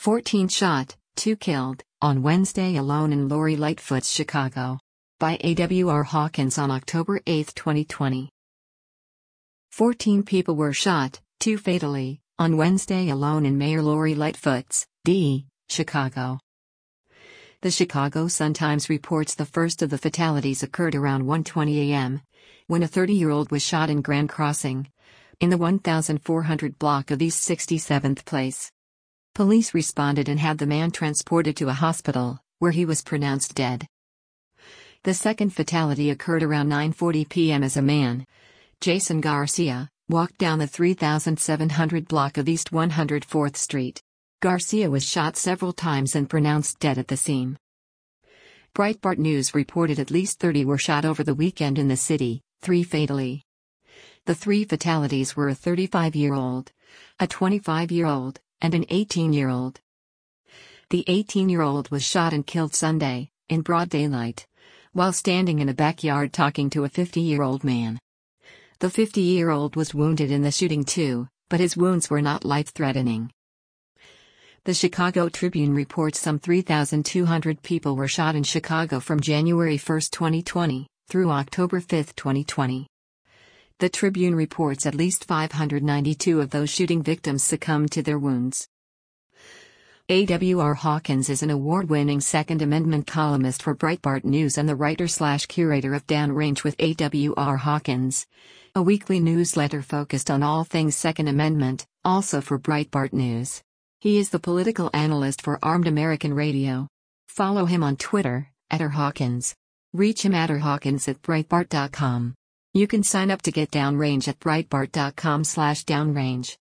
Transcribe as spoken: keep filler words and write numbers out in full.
fourteen shot, two killed, on Wednesday alone in Lori Lightfoot's Chicago. By A W R Hawkins on October eighth, twenty twenty. fourteen people were shot, two fatally, on Wednesday alone in Mayor Lori Lightfoot's, D. Chicago. The Chicago Sun-Times reports the first of the fatalities occurred around one twenty a m, when a thirty-year-old was shot in Grand Crossing, in the one thousand four hundred block of East sixty-seventh Place. Police responded and had the man transported to a hospital, where he was pronounced dead. The second fatality occurred around nine forty p m as a man, Jason Garcia, walked down the three thousand seven hundred block of East one hundred fourth Street. Garcia was shot several times and pronounced dead at the scene. Breitbart News reported at least thirty were shot over the weekend in the city, three fatally. The three fatalities were a thirty-five-year-old, a twenty-five-year-old, and an eighteen-year-old. The eighteen-year-old was shot and killed Sunday, in broad daylight, while standing in a backyard talking to a fifty-year-old man. The fifty-year-old was wounded in the shooting too, but his wounds were not life-threatening. The Chicago Tribune reports some three thousand two hundred people were shot in Chicago from January first, twenty twenty, through October fifth, twenty twenty. The Tribune reports at least five hundred ninety-two of those shooting victims succumbed to their wounds. A W R Hawkins is an award-winning Second Amendment columnist for Breitbart News and the writer-slash-curator of Downrange with A W R Hawkins, a weekly newsletter focused on all things Second Amendment, also for Breitbart News. He is the political analyst for Armed American Radio. Follow him on Twitter, at rhawkins. Reach him at rhawkins at breitbart dot com. You can sign up to get Downrange at breitbart dot com slash downrange.